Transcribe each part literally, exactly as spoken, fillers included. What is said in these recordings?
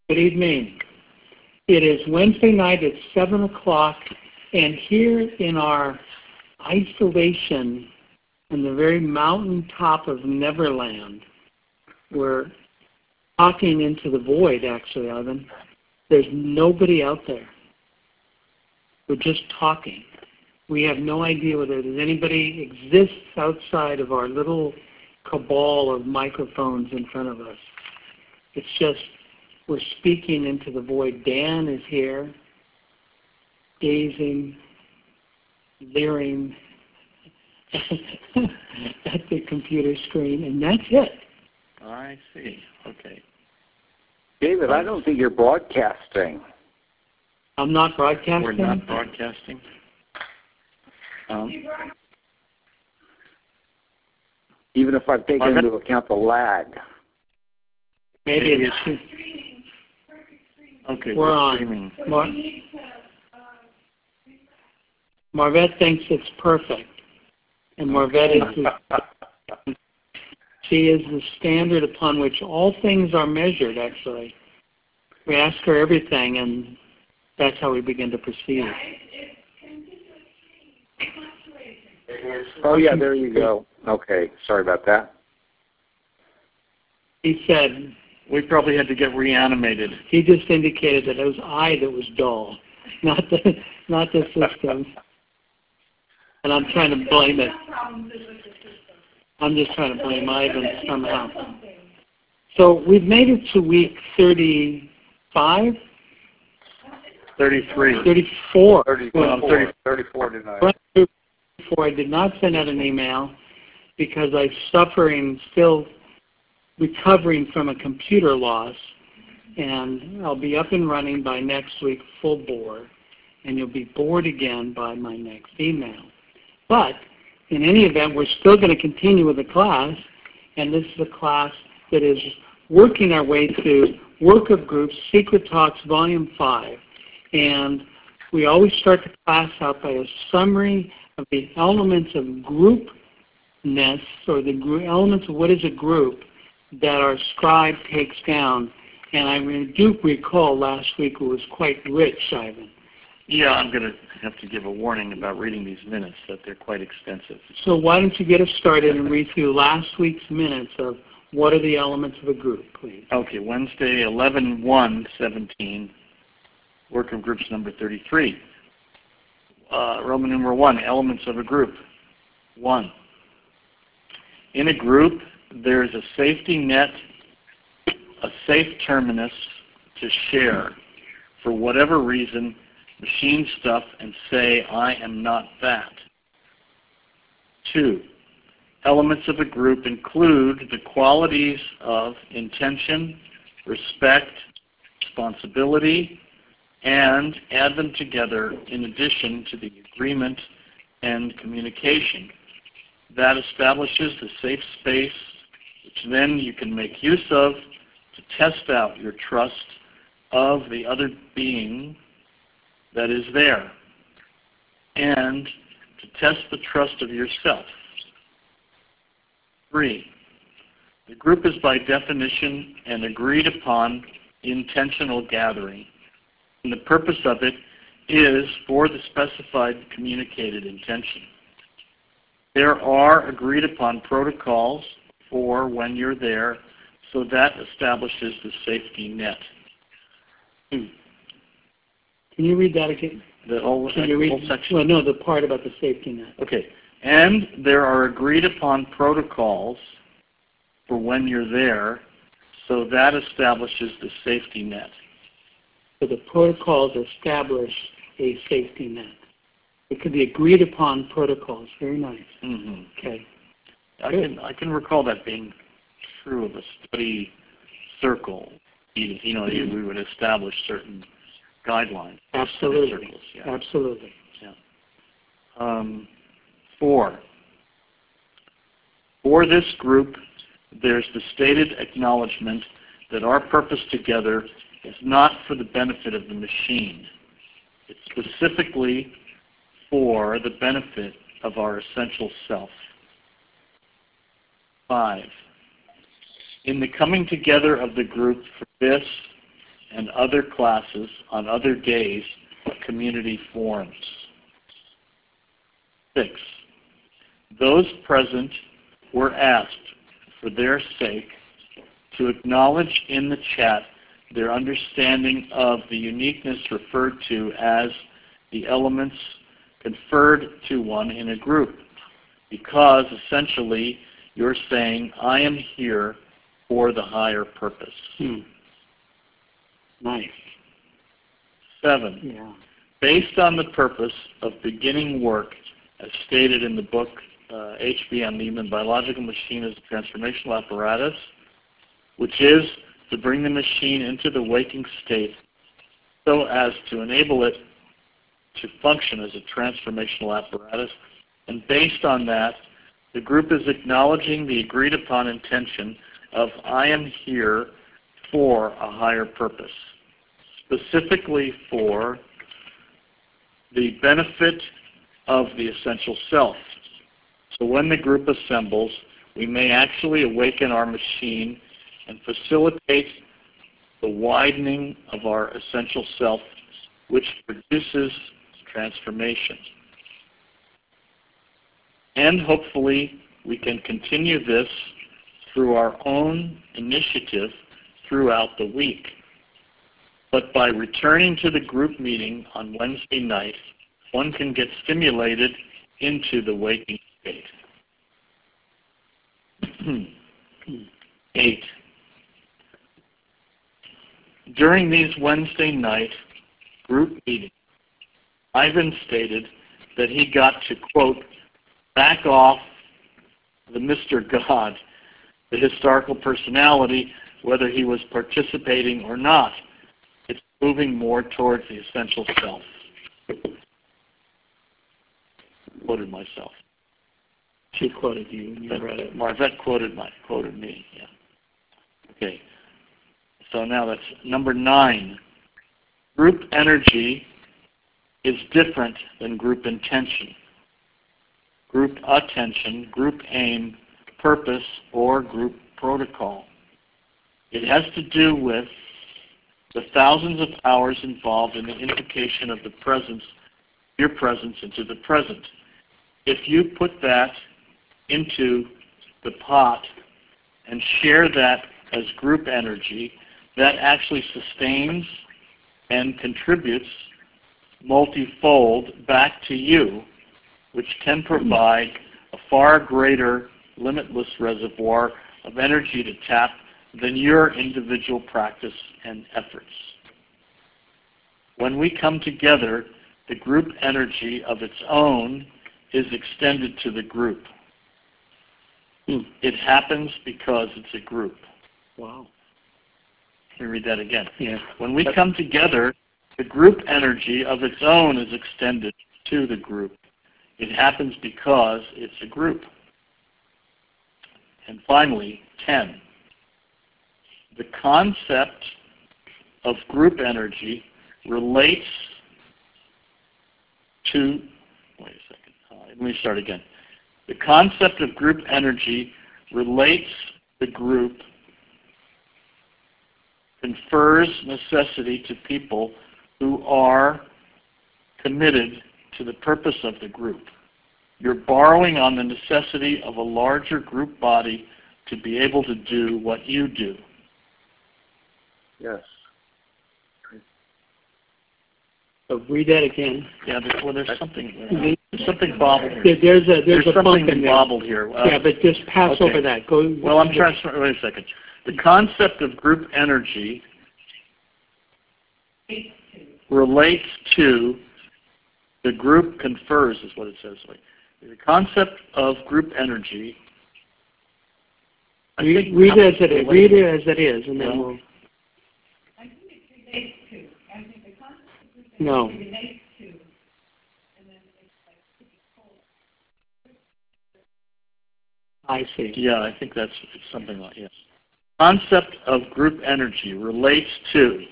Good evening. It is Wednesday night at seven o'clock, and here in our isolation on the very mountaintop of Neverland, we're talking into the void, actually, Ivan. There's nobody out there. We're just talking. We have no idea whether there's anybody exists outside of our little cabal of microphones in front of us. It's just, we're speaking into the void. Dan is here, gazing, leering at the computer screen, and that's it. I see. Okay. David, I don't think you're broadcasting. I'm not broadcasting? We're not broadcasting. Um, Even if I've taken into account the lag. Maybe it's... Okay, we're, we're on. streaming. Mar- Marvette thinks it's perfect. And Marvette is the, she is the standard upon which all things are measured, actually. We ask her everything, and that's how we begin to proceed. Oh, yeah, there you go. Okay, sorry about that. He said... We probably had to get reanimated. He just indicated that it was I that was dull, not the, not the system. And I'm trying to blame it. I'm just trying to blame Ivan somehow. So we've made it to week thirty-five? thirty-three. thirty-four. thirty-four, well, thirty, thirty-four tonight. Before I did not send out an email because I'm suffering, still recovering from a computer loss, and I'll be up and running by next week full bore, and you'll be bored again by my next email. But in any event, we're still going to continue with the class, and this is a class that is working our way through Work of Groups, Secret Talks, Volume five. And we always start the class out by a summary of the elements of groupness, or the group, elements of what is a group that our scribe takes down. And I do recall last week it was quite rich, Ivan. Yeah, I'm going to have to give a warning about reading these minutes, that they're quite extensive. So why don't you get us started and read through last week's minutes of what are the elements of a group, please. Okay, Wednesday, eleven one seventeen, Work of Groups number thirty-three. Uh, Roman numeral one, elements of a group. One. In a group, there's a safety net, a safe terminus to share for whatever reason, machine stuff, and say, I am not that. Two, elements of a group include the qualities of intention, respect, responsibility, and add them together in addition to the agreement and communication. That establishes the safe space which then you can make use of to test out your trust of the other being that is there, and to test the trust of yourself. Three, the group is by definition an agreed upon intentional gathering, and the purpose of it is for the specified communicated intention. There are agreed upon protocols for when you're there, so that establishes the safety net. Hmm. Can you read that again? The whole, Can you the read, whole section? Well, no, the part about the safety net. Okay. And there are agreed upon protocols for when you're there, so that establishes the safety net. So the protocols establish a safety net. It could be agreed upon protocols. Very nice. Mm-hmm. Okay. I can I can recall that being true of a study circle. You know, we would establish certain guidelines. Absolutely. Circles, yeah. Absolutely. Yeah. Um, four. For this group, there's the stated acknowledgement that our purpose together is not for the benefit of the machine. It's specifically for the benefit of our essential self. Five. In the coming together of the group for this, and other classes on other days, community forums. Six, those present were asked, for their sake, to acknowledge in the chat their understanding of the uniqueness referred to as the elements conferred to one in a group, because essentially you're saying, I am here for the higher purpose. Hmm. Nice. Seven, Yeah. based on the purpose of beginning work as stated in the book uh, H B M, the Human Biological Machine as a Transformational Apparatus, which is to bring the machine into the waking state so as to enable it to function as a transformational apparatus. And based on that, the group is acknowledging the agreed upon intention of I am here for a higher purpose, specifically for the benefit of the essential self. So when the group assembles, we may actually awaken our machine and facilitate the widening of our essential self, which produces transformation. And hopefully we can continue this through our own initiative throughout the week. But by returning to the group meeting on Wednesday night, one can get stimulated into the waking state. Eight. During these Wednesday night group meetings, Ivan stated that he got to, quote, back off the Mister God, the historical personality, whether he was participating or not. It's moving more towards the essential self. Quoted myself. She quoted you and you read it. Marvette quoted my quoted me. Yeah. Okay. So now that's number nine. Group energy is different than group intention, group attention, group aim, purpose, or group protocol. It has to do with the thousands of hours involved in the invocation of the presence, your presence into the present. If you put that into the pot and share that as group energy, that actually sustains and contributes multifold back to you, which can provide a far greater limitless reservoir of energy to tap than your individual practice and efforts. When we come together, the group energy of its own is extended to the group. Hmm. It happens because it's a group. Wow. Let me read that again. Yeah. When we come together, the group energy of its own is extended to the group. It happens because it's a group. And finally, ten. The concept of group energy relates to, wait a second, uh, let me start again. The concept of group energy relates the group, confers necessity to people who are committed to the purpose of the group. You're borrowing on the necessity of a larger group body to be able to do what you do. Yes. So read that again. Yeah, there's, well, there's something, there's something bobbled here. There- There's a there's, There's a something bump in there. bobbled here. Uh, Yeah, but just pass okay. over that. Go. Well, I'm trying to, wait a second. The concept of group energy relates to the group confers, is what it says. Wait. The concept of group energy. I Read, think- read it as it is. wait, Read wait. it as it is, and then Well, we'll. I think it relates to. I think the concept of group No. energy relates to, and then it's like pretty cold. I see. Yeah, I think that's something like yes. Concept of group energy relates to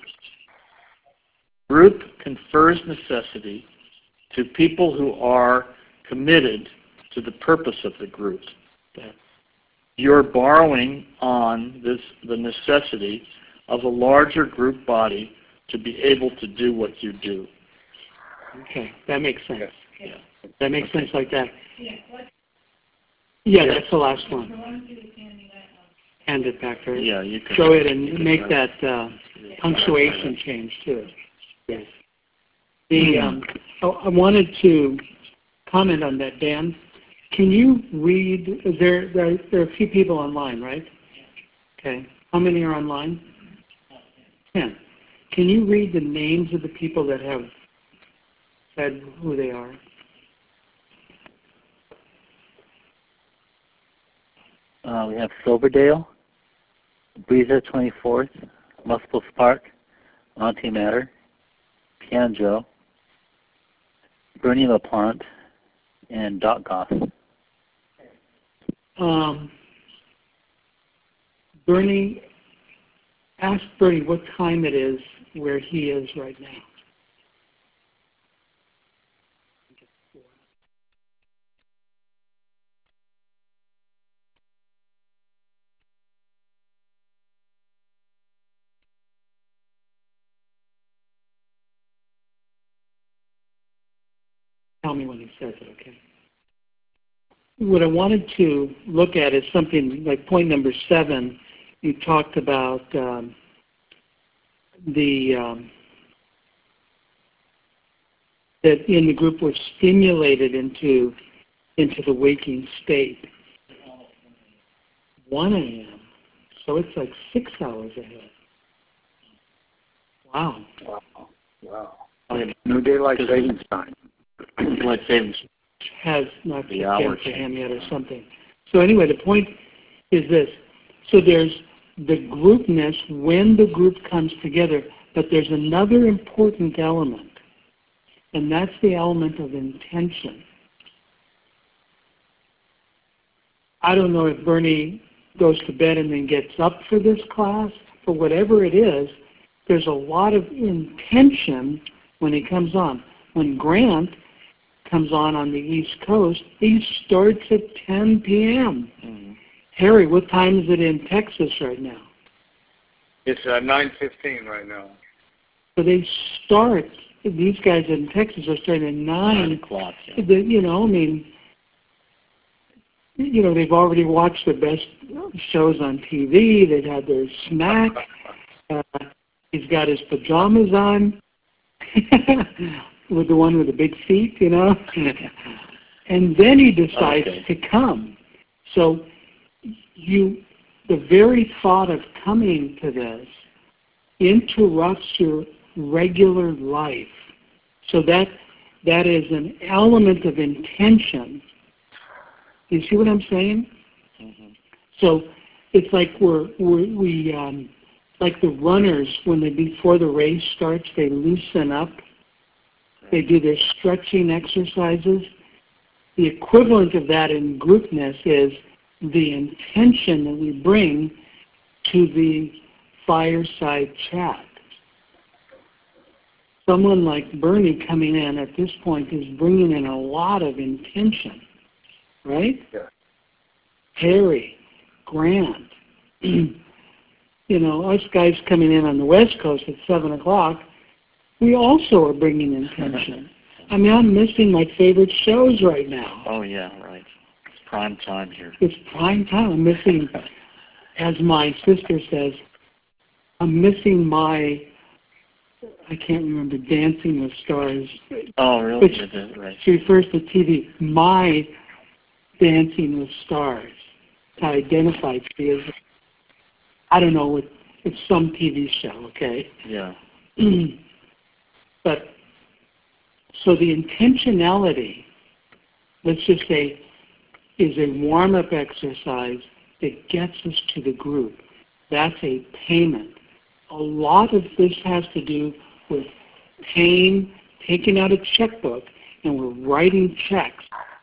group confers necessity to people who are committed to the purpose of the group. You're borrowing on this the necessity of a larger group body to be able to do what you do. Okay, that makes sense. Yeah. That makes sense like that. Yeah, what, Yeah, Yes. that's the last so one. why don't you just hand me that one? Hand it back to her. Yeah, you can. Show it you and can make have- that uh, punctuation change too. Yes. The Hmm. um, oh, I wanted to comment on that, Dan. Can you read? There, there, there are a few people online, right? Okay. How many are online? Ten. Can you read the names of the people that have said who they are? Uh, we have Silverdale, Breeza twenty-fourth, Muscle Spark, Antimatter, Pianjo, Bernie LaPlante, and Dot Goss. Um, Bernie, ask Bernie what time it is where he is right now. Tell me when he says it, okay? What I wanted to look at is something like point number seven. You talked about um, the um, that in the group was stimulated into into the waking state. one a.m. So it's like six hours ahead. Wow. Wow. Wow. Oh, yeah, New daylight Because- savings time. Daylight savings. Has not The kicked hour in for him change. yet or something. So anyway, the point is this. So there's the groupness when the group comes together, but there's another important element, and that's the element of intention. I don't know if Bernie goes to bed and then gets up for this class, but whatever it is, there's a lot of intention when he comes on. When Grant comes on on the East Coast, he starts at ten p.m. Mm-hmm. Harry, what time is it in Texas right now? It's uh, nine fifteen right now. So they start, these guys in Texas are starting at Nine nine. o'clock. Yeah. The, you know, I mean, you know, they've already watched the best shows on T V. They've had their snack. Uh, he's got his pajamas on with the one with the big feet, you know. And then he decides Okay. to come. So you, the very thought of coming to this interrupts your regular life. So that that is an element of intention. You see what I'm saying? Mm-hmm. So it's like we're, we're we um, like the runners when they before the race starts, they loosen up. They do their stretching exercises. The equivalent of that in groupness is the intention that we bring to the fireside chat. Someone like Bernie coming in at this point is bringing in a lot of intention, right? Yeah. Harry, Grant, you know, us guys coming in on the West Coast at seven o'clock, we also are bringing intention. I mean, I'm missing my favorite shows right now. Oh, yeah, right. It's prime time here. It's prime time. I'm missing, as my sister says, I'm missing my, I can't remember, Dancing with Stars. Oh, really? Which- Is it? Right. She refers to T V, my Dancing with Stars, to identify she is. I don't know, what, it's some T V show, okay? Yeah. But, so the intentionality, let's just say, is a warm-up exercise that gets us to the group. That's a payment. A lot of this has to do with paying, taking out a checkbook, and we're writing checks.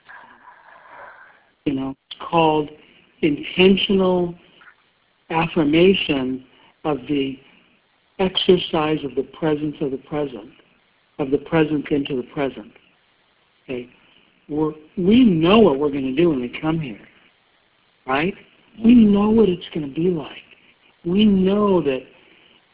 You know, it's called intentional affirmation of the exercise of the presence of the present, of the present into the present. Okay, we're, we know what we're going to do when we come here, right? We know what it's going to be like. We know that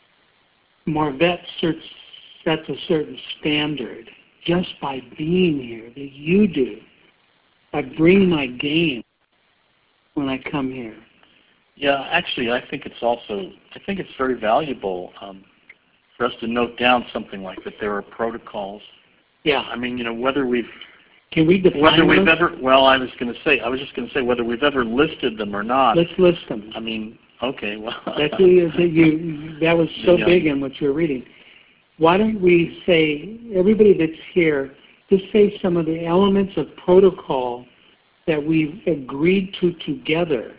Morvet sets a certain standard just by being here that you do. I bring my game when I come here. Yeah, actually, I think it's also, I think it's very valuable um, for us to note down something like that there are protocols. Yeah. I mean, you know, whether we've, Can we define whether we've those? ever, well, I was going to say, I was just going to say whether we've ever listed them or not. Let's list them. I mean, okay, well. That's, that, you, that was so Yeah. big in what you were reading. Why don't we say, everybody that's here, just say some of the elements of protocol that we've agreed to together.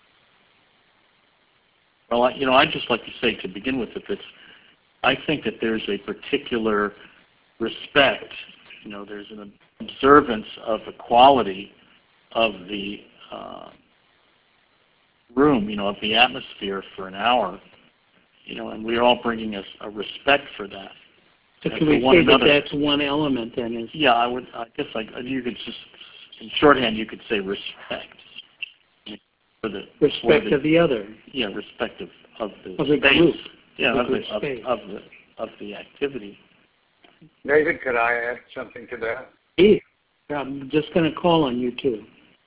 Well, I, you know, I'd just like to say to begin with that it's, I think that there's a particular respect, you know, there's an observance of the quality of the uh, room, you know, of the atmosphere for an hour, you know, and we're all bringing us a respect for that. So And can for we one say that another. that's one element then? Is Yeah, I would, I guess I, you could just, in shorthand, you could say respect. For the, respect for the, of the other. Yeah, respect of, of the Of the space. group. Yeah, Of of the the, group of, space. of the, of the activity. David, could I add something to that? Hey, I'm just going to call on you too.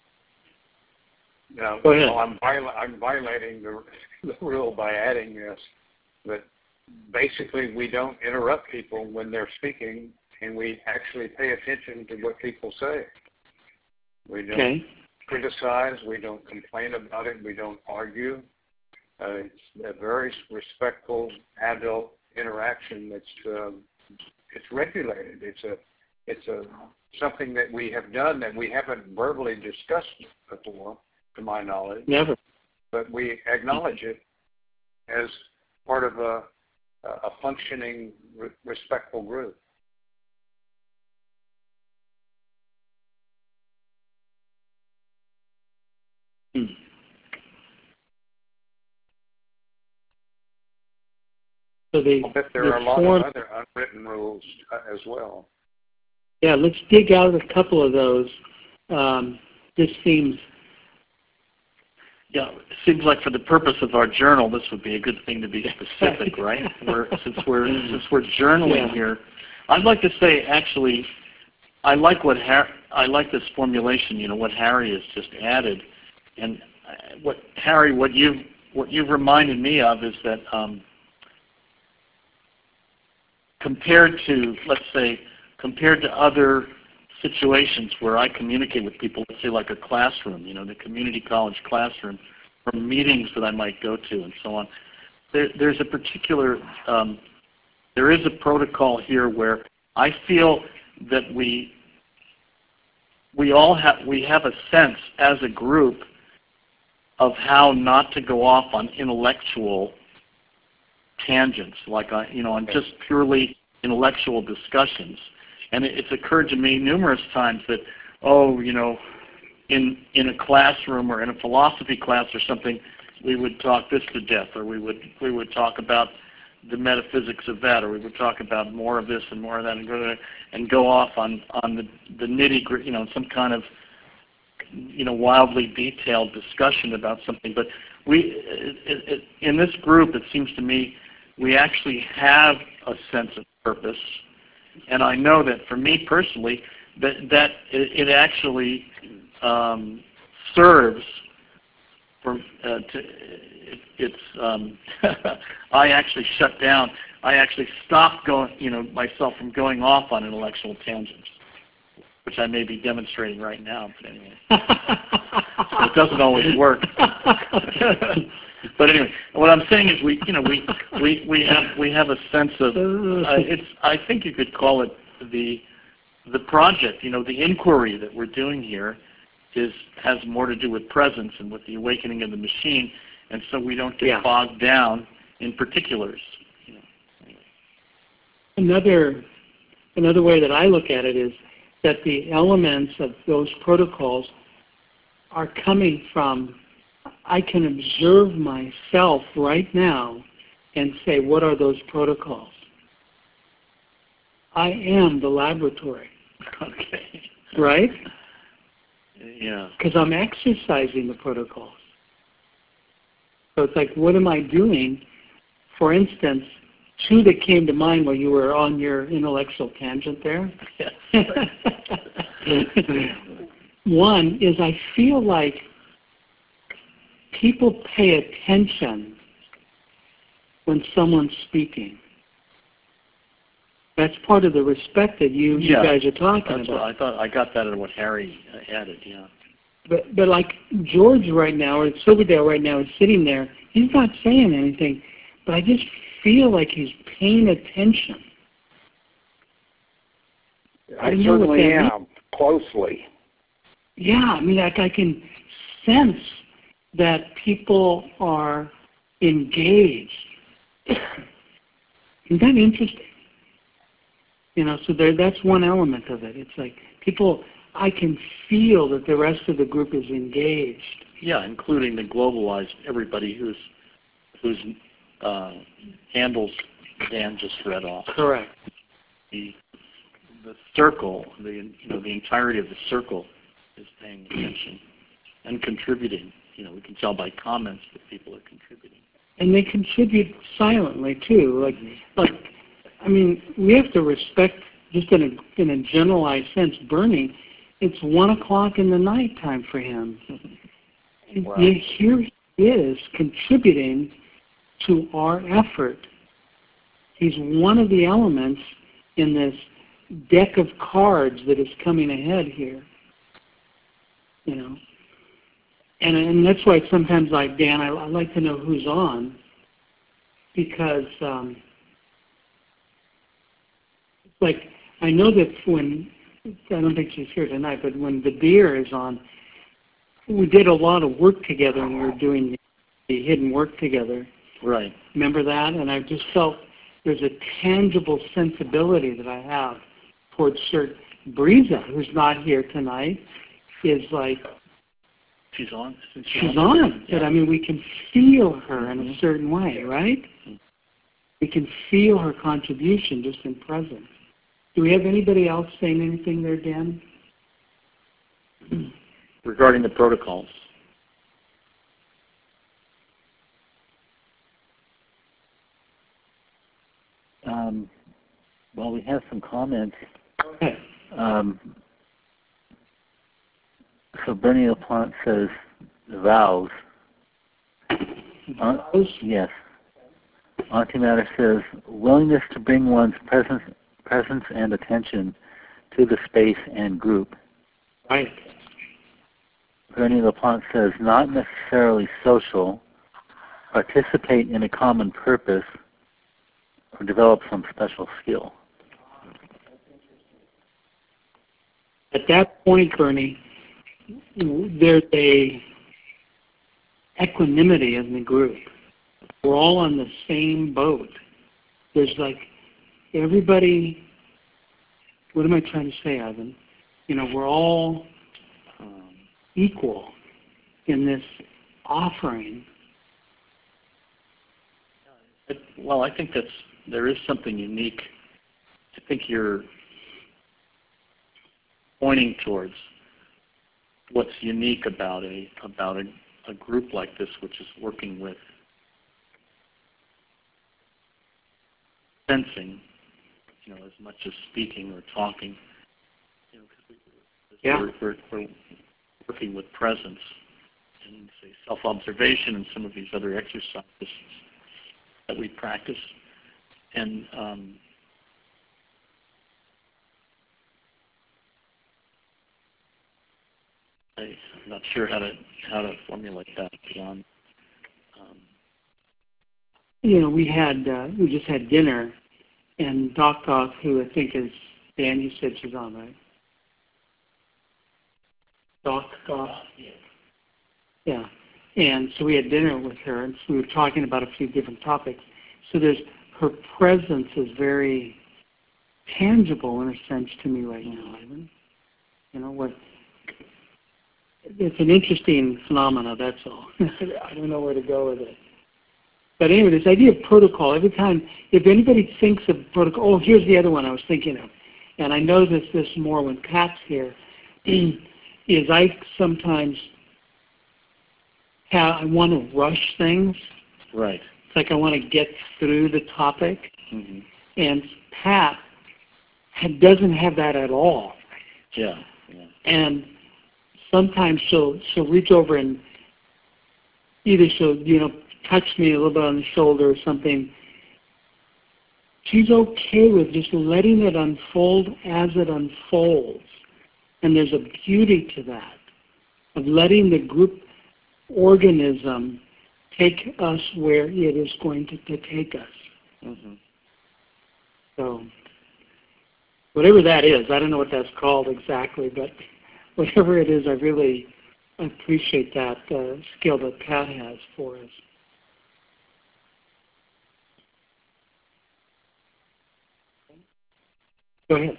No, Go ahead. well, I'm, viola- I'm violating the, the rule by adding this, but basically we don't interrupt people when they're speaking, and we actually pay attention to what people say. We don't Okay. criticize, we don't complain about it, we don't argue. Uh, it's a very respectful adult interaction that's um, it's regulated. It's a it's a something that we have done that we haven't verbally discussed before, to my knowledge. Never. But we acknowledge it as part of a a functioning, re- respectful group. Hmm. So they, I bet there the are a lot form, of other unwritten rules uh, as well. yeah, let's dig out a couple of those. Um, this seems, Yeah, it seems like for the purpose of our journal, this would be a good thing to be specific, right? We're, since we're since we're journaling Yeah. here, I'd like to say actually, I like what Har- I like this formulation. You know what Harry has just added, and uh, what Harry, what you've what you've reminded me of is that um, compared to, let's say, compared to other situations where I communicate with people, let's say like a classroom, you know, the community college classroom, or meetings that I might go to and so on, there, there's a particular, um, there is a protocol here where I feel that we, we all have, we have a sense as a group of how not to go off on intellectual tangents, like on, you know, on just purely intellectual discussions. And it, it's occurred to me numerous times that, oh, you know, in in a classroom or in a philosophy class or something, we would talk this to death, or we would we would talk about the metaphysics of that, or we would talk about more of this and more of that, and go and go off on on the the nitty gritty, you know, some kind of, you know, wildly detailed discussion about something. But we, it, it, in this group, it seems to me, we actually have a sense of purpose. And I know that for me personally, that, that it, it actually um, serves for, uh, to, it, it's, um, I actually shut down, I actually stopped going, you know, myself from going off on intellectual tangents, which I may be demonstrating right now, but anyway. So it doesn't always work. But anyway, what I'm saying is we, you know, we we, we have we have a sense of uh, it's. I think you could call it the the project. You know, the inquiry that we're doing here is has more to do with presence and with the awakening of the machine, and so we don't get Yeah. bogged down in particulars. You know, anyway. another another way that I look at it is that the elements of those protocols are coming from, I can observe myself right now and say, what are those protocols? I am the laboratory, Okay. right? Yeah. Because I'm exercising the protocols. So it's like, what am I doing? For instance, two that came to mind while you were on your intellectual tangent there. One is I feel like people pay attention when someone's speaking. That's part of the respect that you, yeah, you guys are talking that's about. What I thought I got that in what Harry added. Yeah. But but like George right now, or Silverdale right now, is sitting there. He's not saying anything, but I just feel like he's paying attention. I, I know what certainly that am, closely. Yeah, I mean, like I can sense that people are engaged. Isn't that interesting? You know, so there, that's one element of it. It's like people, I can feel that the rest of the group is engaged. Yeah, including the globalized, everybody who's who's uh, handles Dan just read off. Correct. The the circle, the you know the entirety of the circle is paying attention and contributing. You know, we can tell by comments that people are contributing. And they contribute silently too. Like, like, I mean, we have to respect, just in a in a generalized sense, Bernie. It's one o'clock in the nighttime for him. Wow. Yet here he is contributing to our effort. He's one of the elements in this deck of cards that is coming ahead here. You know, and and that's why sometimes, like Dan, I, I like to know who's on, because um, like I know that when I don't think she's here tonight, but when Vadir is on, we did a lot of work together when we were doing the hidden work together. Right. Remember that? And I just felt there's a tangible sensibility that I have towards certain. Breeza, who's not here tonight, is like, She's on. She's, she's on. on. Yeah. But I mean, we can feel her in a certain way, right? We can feel her contribution just in presence. Do we have anybody else saying anything there, Dan? Regarding the protocols. Um, well, we have some comments. Okay. Um, so Bernie LaPlante says vows. Uh, yes. Auntie Matter says willingness to bring one's presence, presence and attention to the space and group. Right. Bernie LaPlante says not necessarily social, participate in a common purpose, or develop some special skill. At that point, Bernie, there's a equanimity in the group. We're all on the same boat. There's like everybody, what am I trying to say, Ivan? You know, we're all um, equal in this offering. It, well, I think that's there is something unique. I think you're pointing towards what's unique about a about a, a group like this, which is working with sensing, you know, as much as speaking or talking. You know, because we, yeah. we're, we're, we're working with presence and say self-observation and some of these other exercises that we practice. And um, I'm not sure how to how to formulate that beyond. Um, you know, we had uh, we just had dinner, and Doc Doc, who I think is Dan, you said she's on, right? Doc Doc. Yeah. And so we had dinner with her, and so we were talking about a few different topics. So there's her presence is very tangible in a sense to me right now, Ivan. You know what? It's an interesting phenomena. That's all. I don't know where to go with it. But anyway, this idea of protocol. Every time, if anybody thinks of protocol, oh, here's the other one I was thinking of, and I notice this more when Pat's here. Is I sometimes have, I want to rush things. right. It's like I want to get through the topic. Mm-hmm. And Pat had, doesn't have that at all. Yeah. Yeah. And sometimes she'll she'll reach over and either she'll, you know, touch me a little bit on the shoulder or something. She's okay with just letting it unfold as it unfolds. And there's a beauty to that, of letting the group organism take us where it is going to, to take us. Mm-hmm. So whatever that is, I don't know what that's called exactly, but whatever it is, I really appreciate that uh, skill that Pat has for us. Go ahead.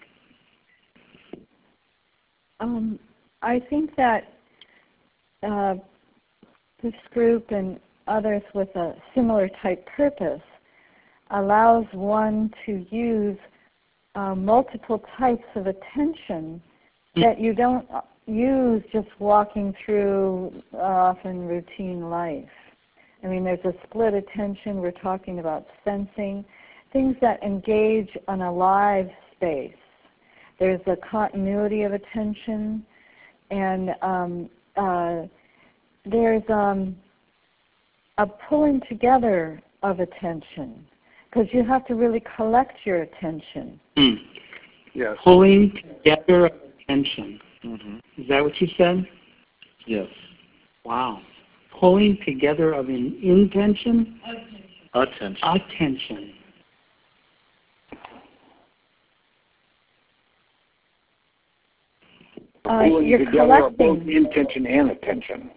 Um, I think that uh, this group and others with a similar type purpose allows one to use uh, multiple types of attention that you don't use just walking through uh, often routine life. I mean, there's a split attention. We're talking about sensing, things that engage on a live space. There's a continuity of attention, and um, uh, there's um, a pulling together of attention, because you have to really collect your attention. Mm. Yes. Pulling together of attention. Mm-hmm. Is that what you said? Yes. Wow. Pulling together of an intention? Attention. Attention. Uh, Pulling you're together of both collecting. intention and attention.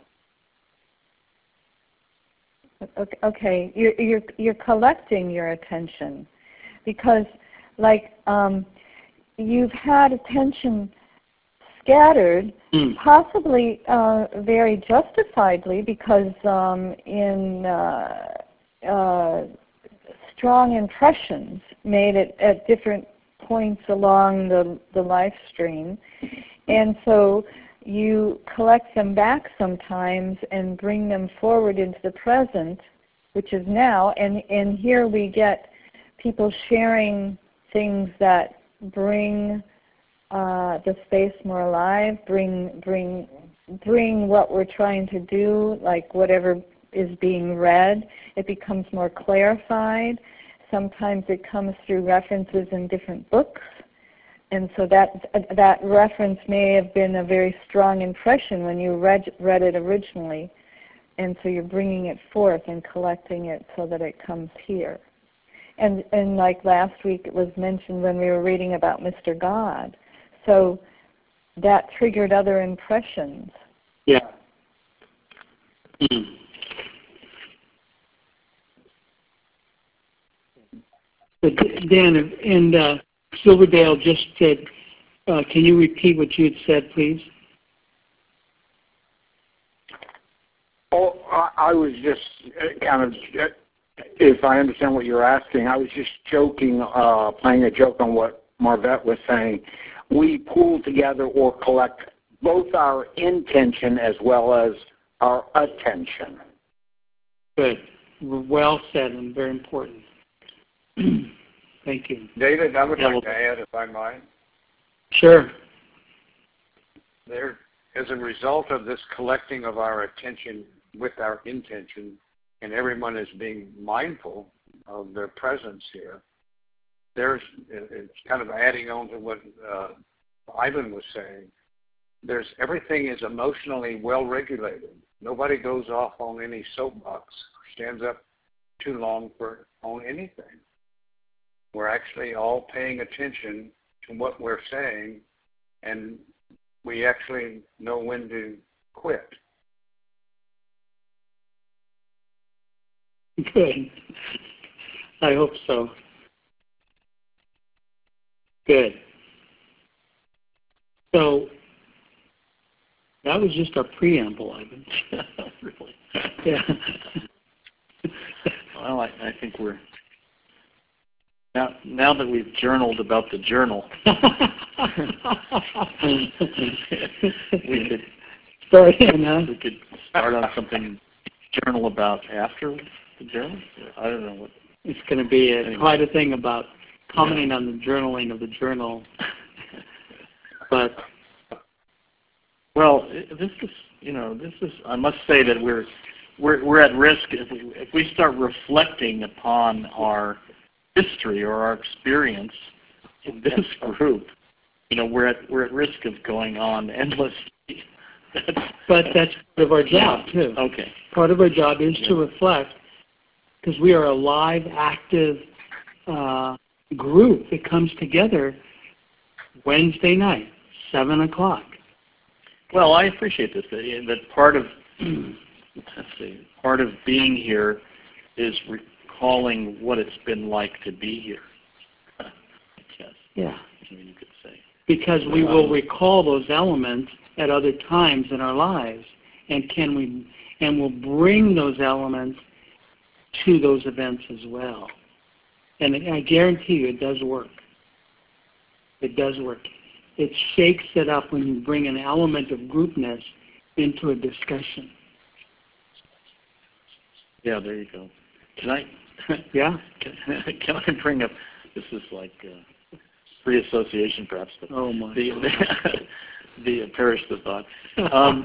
Okay, okay. You're, you're, you're collecting your attention, because like um, you've had attention scattered, Mm. possibly uh, very justifiedly, because um, in uh, uh, strong impressions made at, at different points along the, the life stream. And so you collect them back sometimes and bring them forward into the present, which is now. And, and here we get people sharing things that bring uh, the space more alive, bring, bring, bring what we're trying to do, like whatever is being read. It becomes more clarified. Sometimes it comes through references in different books. And so that that reference may have been a very strong impression when you read, read it originally. And so you're bringing it forth and collecting it so that it comes here. And, and like last week it was mentioned when we were reading about Mister God. So that triggered other impressions. Yeah. Mm. But Dan and uh, Silverdale just said, uh, can you repeat what you had said, please? Oh, I, I was just uh, kind of, uh, if I understand what you're asking, I was just joking, uh, playing a joke on what Marvette was saying. We pool together or collect both our intention as well as our attention. Good. Well said and very important. Thank you. David, I would Yeah, like well- to add, if I might. Sure. There, as a result of this collecting of our attention with our intention, and everyone is being mindful of their presence here, there's, it's kind of adding on to what uh, Ivan was saying. There's, everything is emotionally well regulated. Nobody goes off on any soapbox, stands up too long for on anything. We're actually all paying attention to what we're saying, and we actually know when to quit. Good. I hope so. Good. So that was just our preamble, Ivan. Really? Yeah. Well, I, I think we're now now that we've journaled about the journal, we could Start in, huh? we could start on something journal about after the journal. I don't know what. it's going to be a, Anyway. quite a thing about commenting on the journaling of the journal. But well, this is, you know, this is. I must say that we're we're we're at risk if we if we start reflecting upon our history or our experience in this group. You know, we're at we're at risk of going on endlessly. That's, but that's part of our job too. Okay. Part of our job is Yeah. to reflect, because we are a live, active uh, group that comes together Wednesday night, seven o'clock. Well, I appreciate this. That that part of let's see, part of being here is recalling what it's been like to be here. Yes. Yeah. I mean, you could say. Because we will recall those elements at other times in our lives, and can we, and we'll bring those elements to those events as well. And I guarantee you, it does work. It does work. It shakes it up when you bring an element of groupness into a discussion. Yeah, there you go. Can I? Yeah. Can, can I bring up? This is like uh, free association, perhaps. But Oh my. The the, the uh, perish the thought. Um,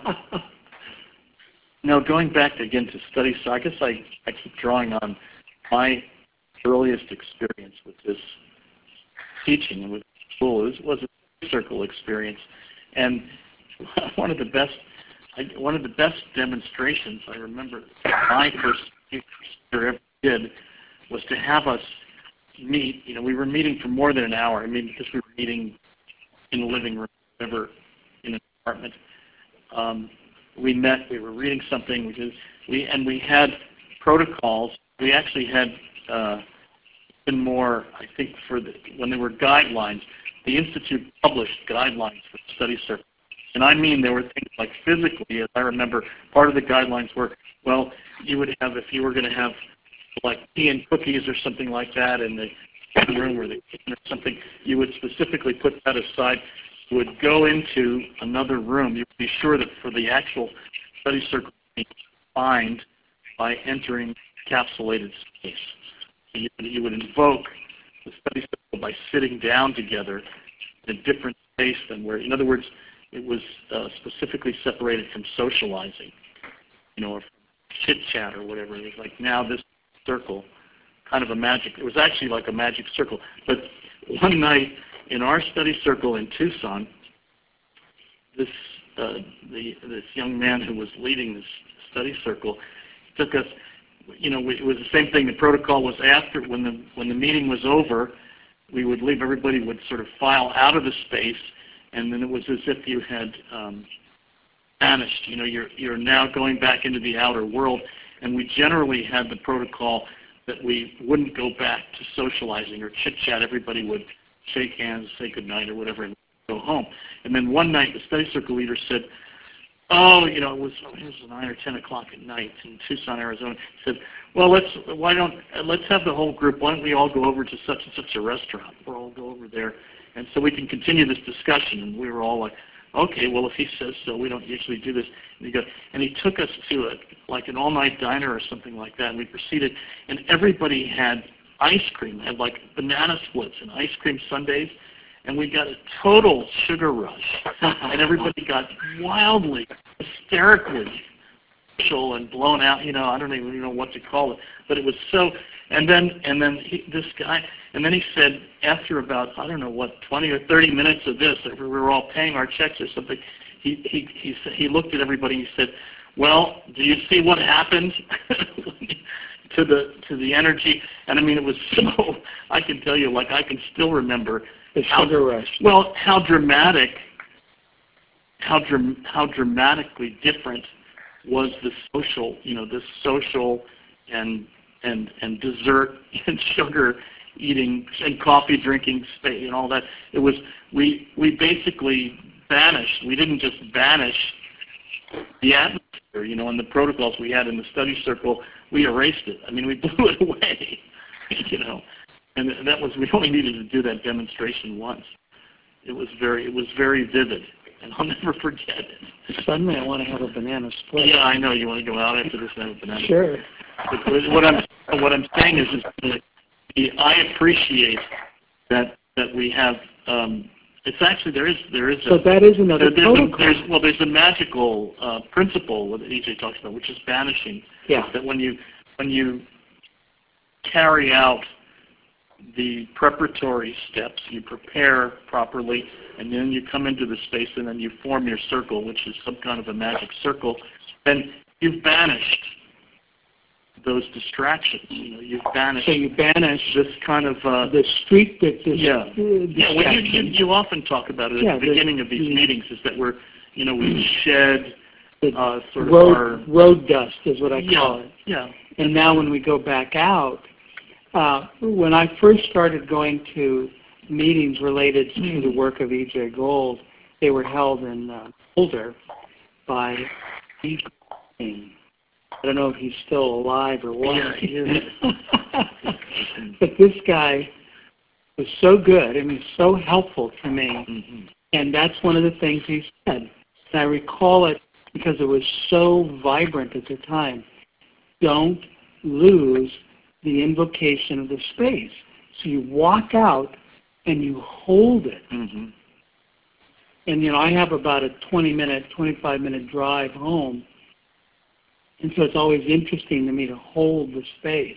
no, going back again to study. So I guess I I keep drawing on my earliest experience with this teaching and with school. It was a circle experience, and one of the best. I, one of the best demonstrations I remember my first teacher ever did was to have us meet. You know, we were meeting for more than an hour. I mean, because we were meeting in the living room, never in an apartment. Um, we met. We were reading something. We did. We and we had protocols. We actually had uh, even more. I think for the when there were guidelines, the Institute published guidelines for study circles. And I mean, there were things like physically, as I remember, part of the guidelines were, well, you would have, if you were going to have like tea and cookies or something like that in the room or the kitchen or something, you would specifically put that aside. You would go into another room. You would be sure that for the actual study circle to be defined by entering encapsulated space. You, you would invoke the study circle by sitting down together in a different space than where, in other words, it was uh, specifically separated from socializing, you know, or from chit-chat or whatever. It was like now this circle, kind of a magic. It was actually like a magic circle. But one night in our study circle in Tucson, this uh, the this young man who was leading this study circle took us. You know, we, it was the same thing. The protocol was after when the when the meeting was over, we would leave. Everybody would sort of file out of the space. And then it was as if you had um, vanished. You know, you're you're now going back into the outer world. And we generally had the protocol that we wouldn't go back to socializing or chit-chat. Everybody would shake hands, say goodnight or whatever, and go home. And then one night, the study circle leader said, oh, you know, it was, it was nine or ten o'clock at night in Tucson, Arizona. He said, well, let's why don't let's have the whole group. Why don't we all go over to such and such a restaurant? We'll all go over there. And so we can continue this discussion. And we were all like, okay, well, if he says so, we don't usually do this. And he, go, and he took us to a, like an all-night diner or something like that. And we proceeded, and everybody had ice cream, had like banana splits and ice cream sundaes. And we got a total sugar rush. And everybody got wildly, hysterically social and blown out. You know, I don't even know what to call it. But it was so... And then, and then he, this guy, and then he said, after about I don't know what, twenty or thirty minutes of this, we were all paying our checks or something. He he he he looked at everybody. And he said, "Well, do you see what happened to the to the energy?" And I mean, it was so. I can tell you, like I can still remember the sugar rush. Well, how dramatic, how dram, how dramatically different was the social, you know, this social and and and dessert and sugar eating and coffee drinking space and all that. It was we we basically vanished. We didn't just vanish the atmosphere, you know, and the protocols we had in the study circle. We erased it. I mean, we blew it away, you know. And that was we only needed to do that demonstration once. It was very it was very vivid, and I'll never forget it. Suddenly, I want to have a banana split. Yeah, I know you want to go out after this and have a banana. Sure. But what I'm But what I'm saying is, is that the, I appreciate that that we have. Um, it's actually there is there is. So a, that is another there, there's, protocol. a, there's well, there's a magical uh, principle that E J talks about, which is banishing. Yeah. That when you when you carry out the preparatory steps, you prepare properly, and then you come into the space, and then you form your circle, which is some kind of a magic circle. Then you've banished those distractions. You know, you've banished. So you banish this kind of uh, the street that this yeah. uh, yeah well, you, you, you often talk about it at yeah, the beginning of these the, meetings, is that we're, you know, we shed uh, sort road, of our road dust is what I yeah, call it. Yeah. And now when we go back out, uh, when I first started going to meetings related to mm. the work of E J Gold, they were held in uh, Boulder by E J. I don't know if he's still alive or what. Yeah, he is. But this guy was so good and he's so helpful to me. Mm-hmm. And that's one of the things he said. And I recall it because it was so vibrant at the time. Don't lose the invocation of the space. So you walk out and you hold it. Mm-hmm. And, you know, I have about a twenty-minute, twenty-five-minute drive home. And so it's always interesting to me to hold the space.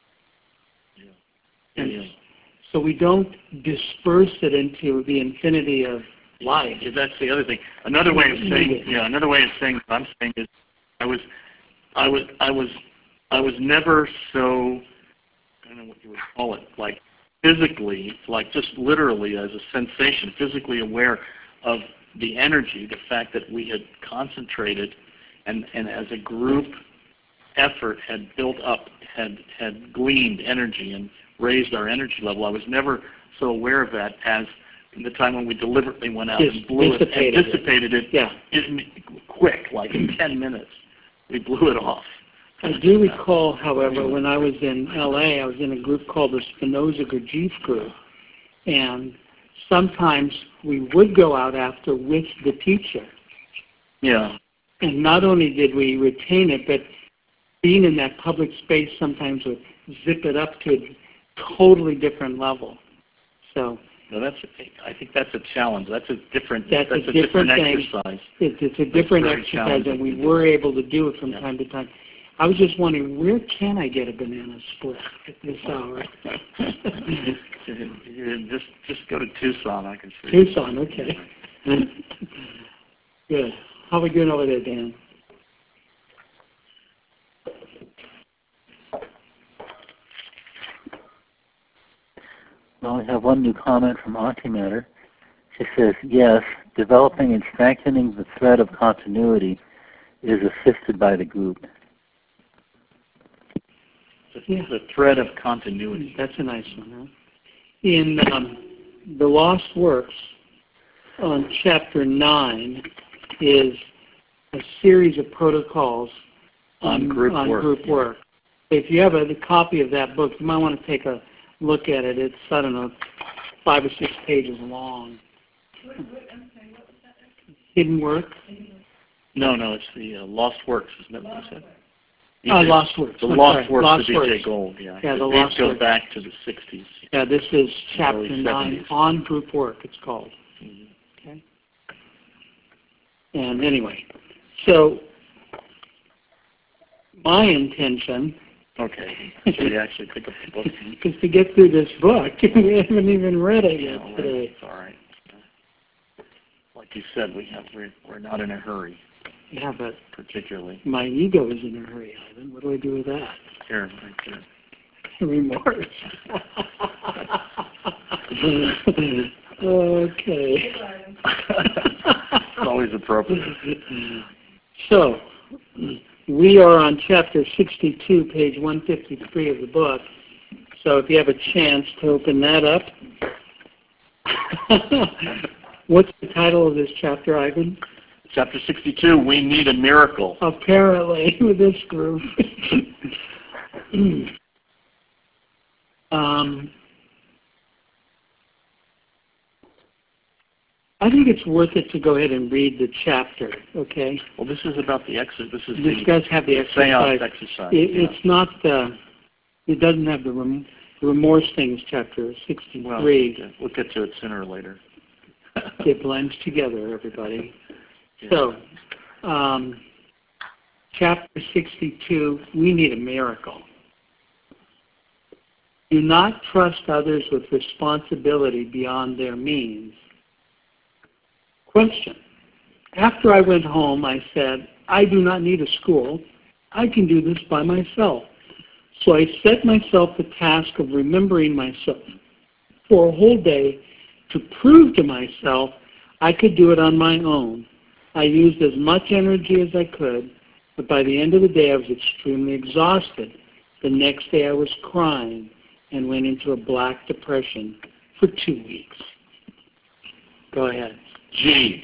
Yeah. And yeah. so we don't disperse it into the infinity of life. Yeah, that's the other thing. Another way of saying, yeah, another way of saying what I'm saying is, I was, I was, I was, I was never so, I don't know what you would call it, like physically, like just literally as a sensation, physically aware of the energy, the fact that we had concentrated and, and as a group effort had built up, had, had gleaned energy and raised our energy level. I was never so aware of that as in the time when we deliberately went out Dis- and blew it, and dissipated dissipated it, it. Yeah. in, quick, like in ten minutes. We blew it off. I do recall, however, when I was in L A, I was in a group called the Spinoza Gurdjieff Group, and sometimes we would go out after with the teacher. Yeah. And not only did we retain it, but being in that public space sometimes would zip it up to a totally different level. So no, that's. I think that's a challenge. That's a different. That's, that's a, a different, different thing. exercise. It's, it's a different exercise, and we were able to do it from yeah. time to time. I was just wondering, where can I get a banana split at this hour? just, just go to Tucson. I can see. Tucson, okay. Good. How are we doing over there, Dan? Well, we have one new comment from Antimatter. She says, yes, developing and strengthening the thread of continuity is assisted by the group. The, yeah. the thread of continuity. That's a nice one, huh? In um, The Lost Works, on chapter nine, is a series of protocols on, on group on work. Group yeah. work. If you have a, a copy of that book, you might want to take a look at it. It's, I don't know, five or six pages long. What, what, I'm sorry, what was that? Hidden Work? No, no, it's the uh, Lost Works, isn't that what you said? Oh, Lost Works. The I'm Lost sorry. Works Lost of Works. E J Gold, yeah. Yeah, the These Lost go Works. back to the sixties. Yeah, this is chapter early nine, seventies. On Group Work, it's called. Mm-hmm. Okay. And anyway, so my intention okay. Should we actually pick up the book? is to get through this book. We haven't even read it yet no, today. It's all right. Like you said, we have we're, we're not in a hurry. Yeah, but particularly my ego is in a hurry, Ivan. What do I do with that? Here, right there. Remorse. Okay. It's always appropriate. So, we are on chapter sixty-two, page one fifty-three of the book. So if you have a chance to open that up. What's the title of this chapter, Ivan? Chapter sixty-two, We Need a Miracle. Apparently, with this group. um, I think it's worth it to go ahead and read the chapter, okay? Well, this is about the exercise. This is This the does have the seance exercise. exercise. It, yeah. It's not the It doesn't have the rem- remorse things, chapter sixty-three. Well, we'll get to it sooner or later. It blends together, everybody. Yeah. So, um, chapter sixty-two, we need a miracle. Do not trust others with responsibility beyond their means. Question. After I went home, I said, I do not need a school. I can do this by myself. So I set myself the task of remembering myself for a whole day to prove to myself I could do it on my own. I used as much energy as I could, but by the end of the day I was extremely exhausted. The next day I was crying and went into a black depression for two weeks. Go ahead. G.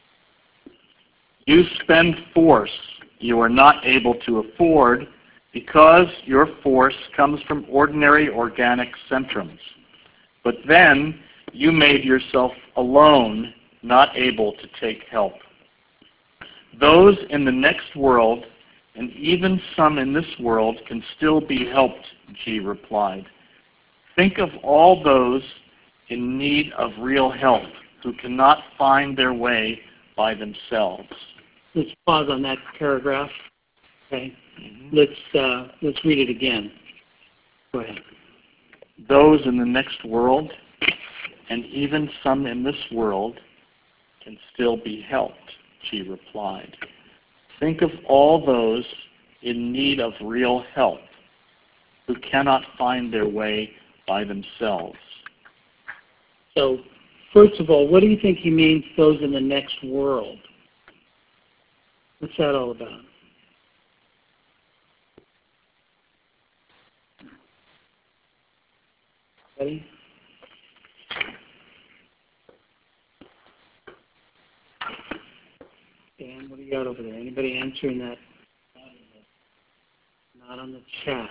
You spend force you are not able to afford because your force comes from ordinary organic centrums. But then you made yourself alone, not able to take help. Those in the next world, and even some in this world, can still be helped, G replied. Think of all those in need of real help who cannot find their way by themselves. Let's pause on that paragraph. Okay. Mm-hmm. Let's uh, let's read it again. Go ahead. Those in the next world, and even some in this world, can still be helped, she replied. Think of all those in need of real help who cannot find their way by themselves. So, first of all, what do you think he means, those in the next world? What's that all about? Ready? Dan, what do you got over there? Anybody answering that? Not on the chat.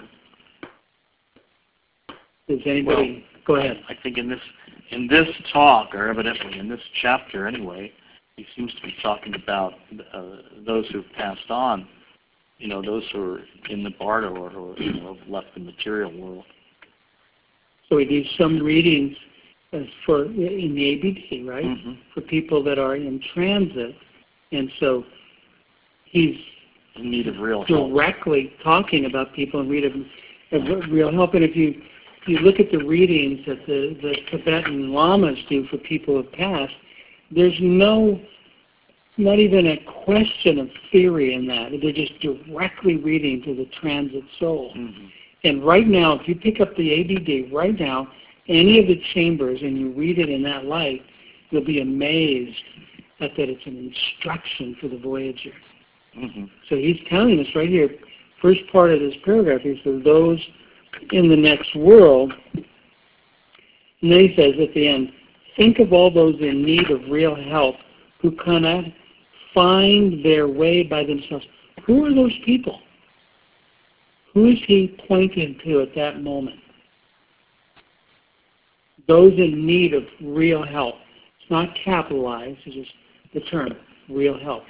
Does anybody? Well, go ahead. I think in this in this talk, or evidently in this chapter anyway, he seems to be talking about uh, those who've passed on, you know, those who are in the bardo or who you know, have left the material world. So we do some readings uh, for in the A B D, right? Mm-hmm. For people that are in transit, and so he's In need of real help. directly talking about people in need of, of real help. And if you if you look at the readings that the, the Tibetan lamas do for people who have passed, there's no, not even a question of theory in that. They're just directly reading to the transit soul. Mm-hmm. And right now, if you pick up the A B D right now, any of the chambers, and you read it in that light, you'll be amazed at that it's an instruction for the Voyager. Mm-hmm. So he's telling us right here, first part of this paragraph, he says, those in the next world, and then he says at the end, think of all those in need of real help who cannot find their way by themselves. Who are those people? Who is he pointing to at that moment? Those in need of real help. It's not capitalized, it's just the term, real help.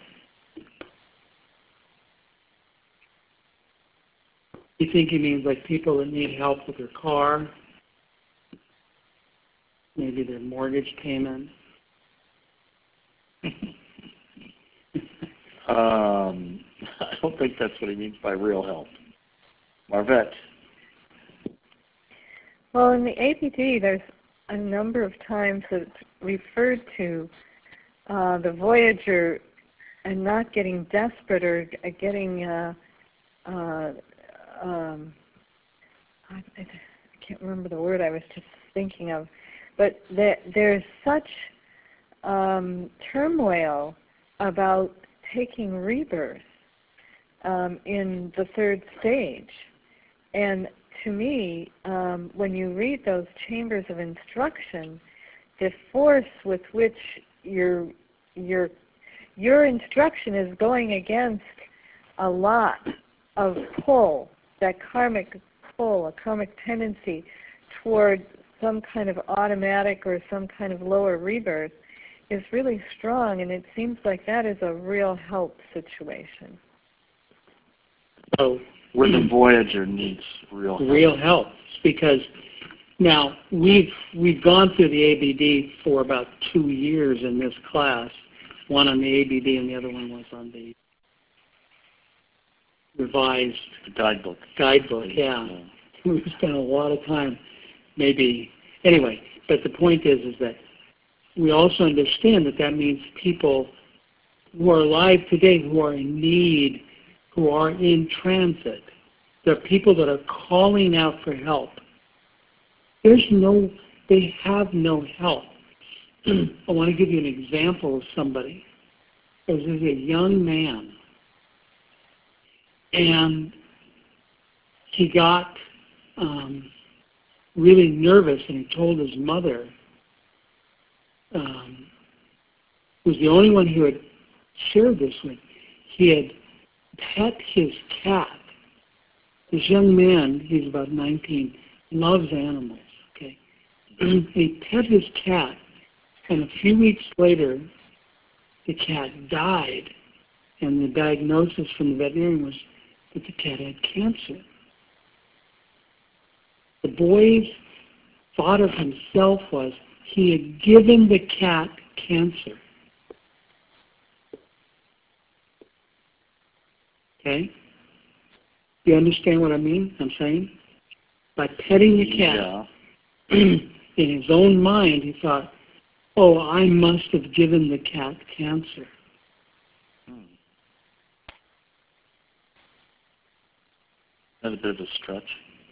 You think he means like people that need help with their car, maybe their mortgage payment? um, I don't think that's what he means by real help. Marvette. Well, in the A B D, there's a number of times that it's referred to uh, the Voyager and not getting desperate or getting, uh, uh, um, I, I can't remember the word I was just thinking of, but there, there's such um, turmoil about taking rebirth um, in the third stage. And to me, um, when you read those chambers of instruction, the force with which your your your instruction is going against a lot of pull, that karmic pull, a karmic tendency toward some kind of automatic or some kind of lower rebirth, is really strong, and it seems like that is a real help situation. So where the Voyager needs real help. Real help, because now we've we've gone through the A B D for about two years in this class. One on the A B D and the other one was on the revised The guidebook. guidebook. Yeah, Yeah. we spent a lot of time. Maybe anyway, but the point is, is that we also understand that that means people who are alive today, who are in need, who are in transit. There are people that are calling out for help. There's no, they have no help. I want to give you an example of somebody. There was a young man, and he got um, really nervous, and he told his mother, um, who was the only one who had shared this with, he had pet his cat. This young man, he's about nineteen, loves animals, okay? He pet his cat, and a few weeks later, the cat died, and the diagnosis from the veterinarian was that the cat had cancer. The boy's thought of himself was he had given the cat cancer. Okay? Do you understand what I mean? I'm saying? By petting the cat, Yeah. in his own mind, he thought, oh, I must have given the cat cancer. Hmm. That's a bit of a stretch.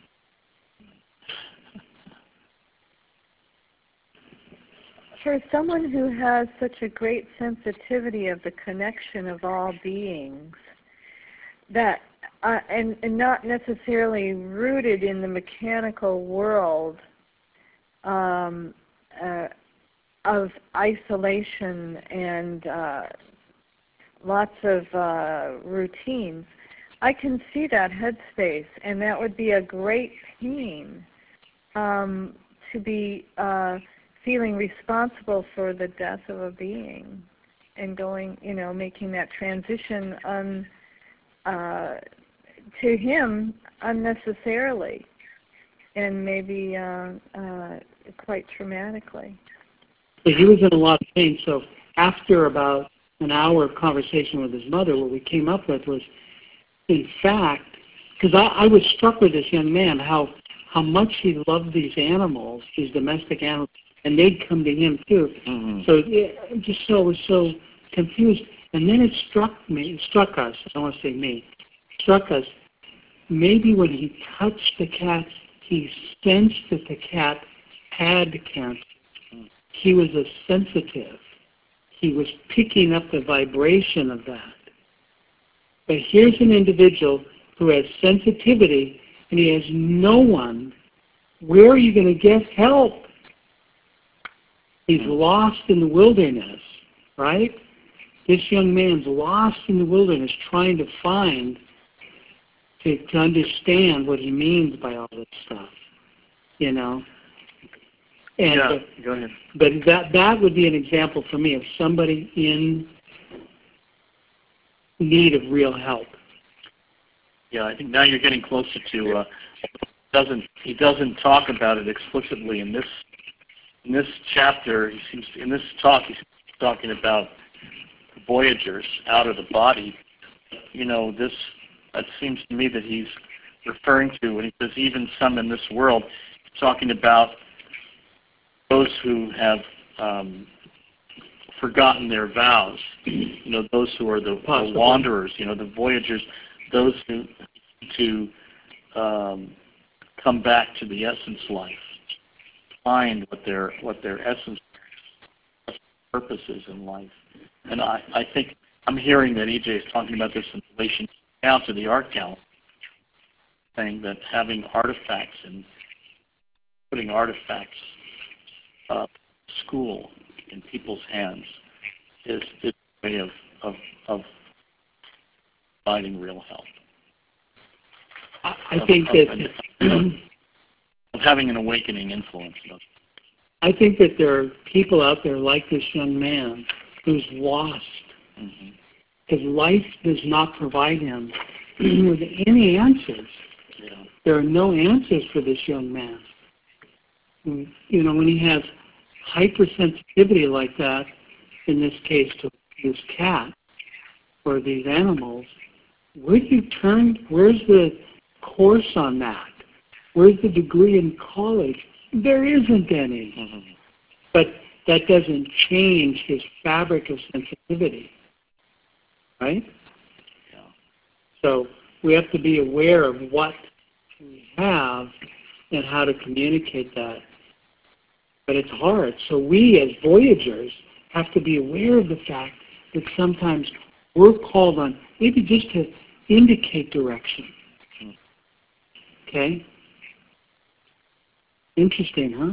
For someone who has such a great sensitivity of the connection of all beings, that uh, and, and not necessarily rooted in the mechanical world um, uh, of isolation and uh, lots of uh, routines, I can see that headspace, and that would be a great pain um, to be uh, feeling responsible for the death of a being and going, you know, making that transition un, uh, to him unnecessarily and maybe uh, uh, quite traumatically. But he was in a lot of pain, so after about an hour of conversation with his mother, what we came up with was, in fact, because I, I was struck with this young man, how how much he loved these animals, these domestic animals, and they'd come to him too. Mm-hmm. So it, just so I was so confused. And then it struck me, it struck us, I don't want to say me, struck us, maybe when he touched the cat, he sensed that the cat had cancer. He was a sensitive. He was picking up the vibration of that. But here's an individual who has sensitivity, and he has no one. Where are you going to get help? He's lost in the wilderness, right? This young man's lost in the wilderness trying to find, to, to understand what he means by all this stuff, you know? And, yeah, uh, go ahead. But that, that would be an example for me of somebody in need of real help. Yeah, I think now you're getting closer to. Uh, doesn't he doesn't talk about it explicitly in this in this chapter? He seems to, in this talk he's talking about voyagers out of the body. You know, this it seems to me that he's referring to when he says even some in this world. He's talking about those who have um, forgotten their vows. You know, those who are the, the wanderers. You know, the voyagers. Those who to um, come back to the essence life, find what their what their essence purpose is in life. And I, I think I'm hearing that E J is talking about this in relation now to the art gallery, saying that having artifacts and putting artifacts uh, school in people's hands is, is a way of of, of finding real help. I, I think that of, of having an awakening influence. I think that there are people out there like this young man who's lost Mm-hmm. because life does not provide him with any answers. Yeah. There are no answers for this young man. You know, when he has hypersensitivity like that, in this case to this cat or these animals, where do you turn? Where's the course on that? Where's the degree in college? There isn't any. Mm-hmm. But that doesn't change his fabric of sensitivity, right? Yeah. So we have to be aware of what we have and how to communicate that. But it's hard. So we as voyagers have to be aware of the fact that sometimes we're called on maybe just to indicate direction. Okay? Interesting, huh?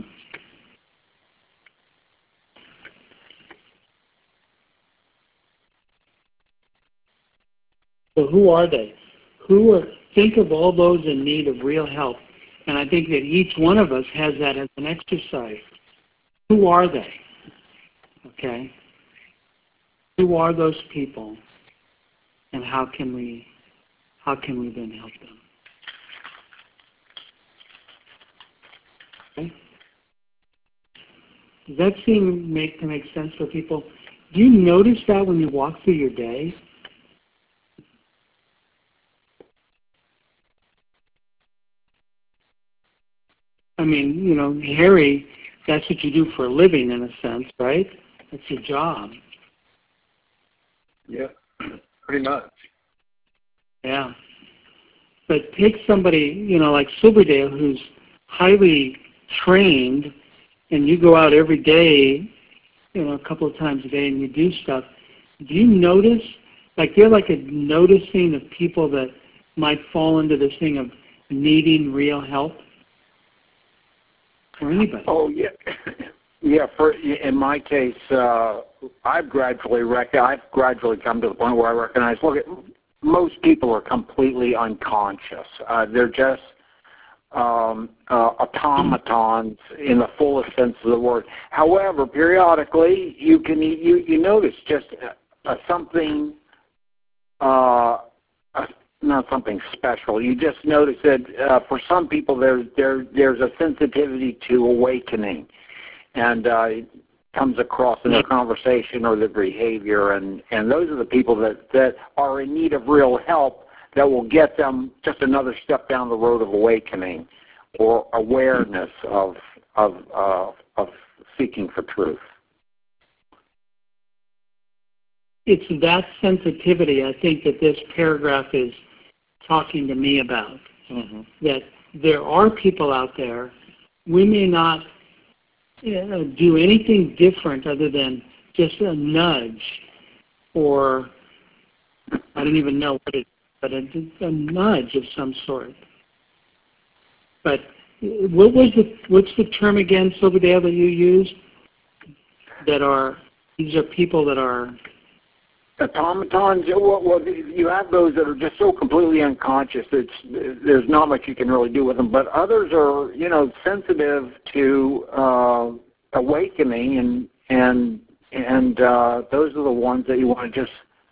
So who are they? Who are, think of all those in need of real help. And I think that each one of us has that as an exercise. Who are they? Okay? Who are those people? And how can we how can we then help them? Okay? Does that seem make to make sense for people? Do you notice that when you walk through your day? I mean, you know, Harry, that's what you do for a living in a sense, right? That's your job. Yeah, pretty much. Yeah. But take somebody, you know, like Silverdale, who's highly trained, and you go out every day, you know, a couple of times a day, and you do stuff. Do you notice, like they're like a noticing of people that might fall into this thing of needing real help? Or anybody? Oh, yeah. Yeah, for, in my case, uh, I've gradually rec- I've gradually come to the point where I recognize, look, most people are completely unconscious. Uh, they're just um, uh, automatons in the fullest sense of the word. However, periodically, you can you, you notice just uh, something, uh, uh, not something special. You just notice that uh, for some people, there, there, there's a sensitivity to awakening. And uh, it comes across in their conversation or their behavior, and, and those are the people that, that are in need of real help that will get them just another step down the road of awakening or awareness of of uh, of seeking for truth. It's that sensitivity, I think, that this paragraph is talking to me about. Mm-hmm. That there are people out there, we may not uh, do anything different other than just a nudge, or I don't even know what it is, but a, a nudge of some sort. But what was the what's the term again, Silverdale, that you used? That are these are people that are Automatons, well, well, you have those that are just so completely unconscious that there's not much you can really do with them. But others are, you know, sensitive to uh, awakening, and and and uh, those are the ones that you want to just,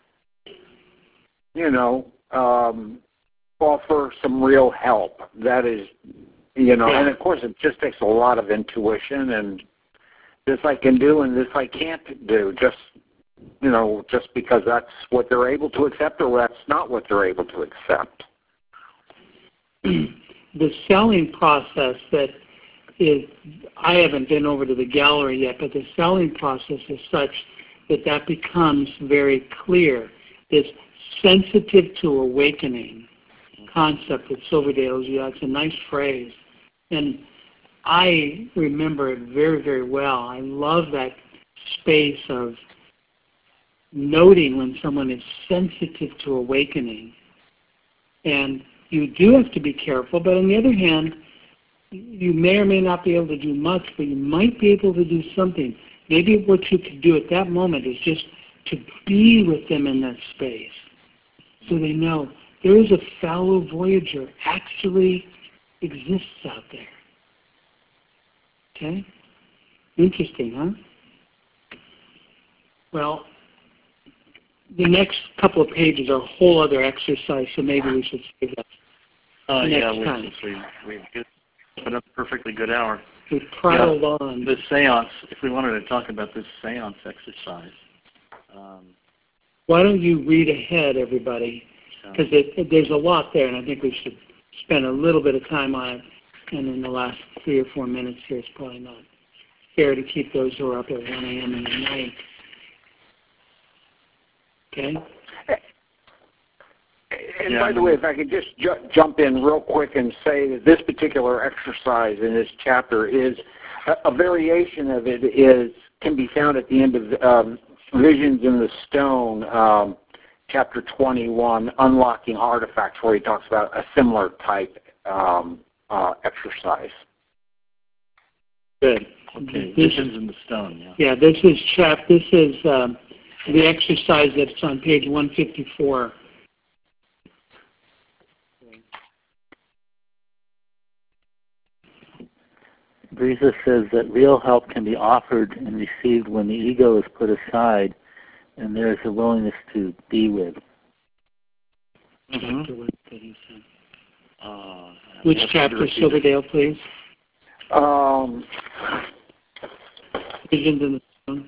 you know, um, offer some real help. That is, you know, and of course it just takes a lot of intuition and this I can do and this I can't do. Just you know, just because that's what they're able to accept or that's not what they're able to accept. The selling process that is, I haven't been over to the gallery yet, but the selling process is such that that becomes very clear. This sensitive to awakening concept that Silverdale's used, that's a nice phrase. And I remember it very, very well. I love that space of noting when someone is sensitive to awakening. And you do have to be careful, but on the other hand, you may or may not be able to do much, but you might be able to do something. Maybe what you could do at that moment is just to be with them in that space so they know there is a fellow voyager actually exists out there. Okay? Interesting, huh? Well, the next couple of pages are a whole other exercise, so maybe we should save that. Uh, yeah, Next we, time. we, we put up a perfectly good hour. We prattled Yeah, on. the seance, if we wanted to talk about this seance exercise. Um, Why don't you read ahead, everybody? Because there's a lot there, and I think we should spend a little bit of time on it. And in the last three or four minutes here, it's probably not fair to keep those who are up at one a.m. in the night. Okay? And Yeah, by the way, if I could just ju- jump in real quick and say that this particular exercise in this chapter is a, a variation of it is can be found at the end of um, Visions in the Stone, um, chapter twenty-one, Unlocking Artifacts, where he talks about a similar type um, uh, exercise. Good. okay, This- Visions in the Stone, yeah. Yeah, this is chap. This is um, the exercise that's on page one fifty-four. Brisa says that real help can be offered and received when the ego is put aside and there is a willingness to be with. Mm-hmm. Uh, Which that's chapter, underrated. Silverdale, please? Um, Visions in the Stone.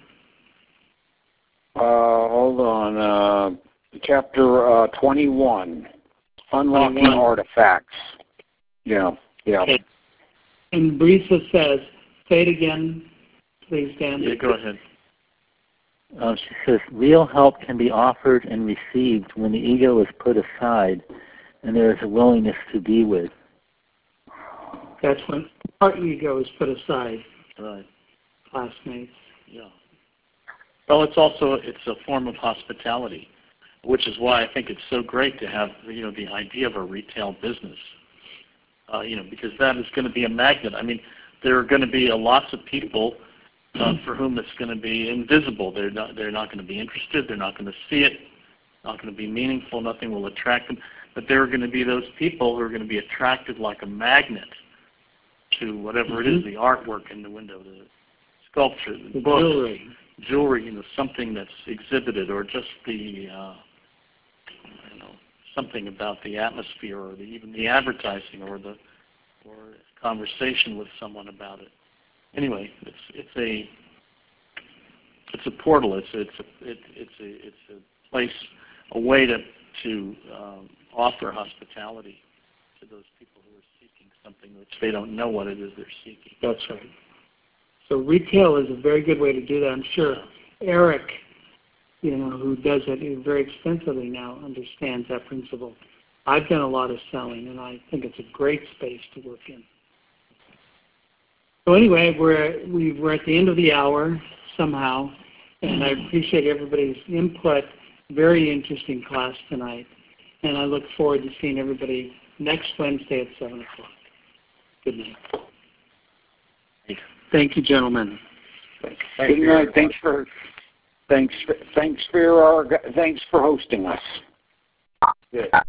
uh, hold on. Uh, chapter uh, twenty-one, Unlocking twenty-one. Artifacts. Yeah, yeah. Okay. And Brisa says, say it again, please, Dan. Yeah, go ahead. Uh, she says, real help can be offered and received when the ego is put aside and there is a willingness to be with. That's when our ego is put aside, Right. classmates. Yeah. Well, it's also it's a form of hospitality, which is why I think it's so great to have you know the idea of a retail business. Uh, you know, because that is going to be a magnet. I mean, there are going to be a lots of people uh, for whom it's going to be invisible. They're not they're not going to be interested. They're not going to see it. Not going to be meaningful. Nothing will attract them. But there are going to be those people who are going to be attracted like a magnet to whatever it is, the artwork in the window, the sculpture, the, The books, jewelry. jewelry, you know, something that's exhibited, or just the, uh, you know, something about the atmosphere, or the, even the advertising, or the, or conversation with someone about it. Anyway, it's it's a it's a portal. It's it's a it, it's a it's a place, a way to to um, offer hospitality to those people who are seeking something which they don't know what it is they're seeking. That's right. So retail is a very good way to do that. I'm sure Eric, you know, who does it very extensively now, understands that principle. I've done a lot of selling, and I think it's a great space to work in. So anyway, we're we, we're at the end of the hour somehow, and I appreciate everybody's input. Very interesting class tonight, and I look forward to seeing everybody next Wednesday at seven o'clock. Good night. Thank you, gentlemen. Good night. Thanks for thanks for, thanks for our, thanks for hosting us. Good.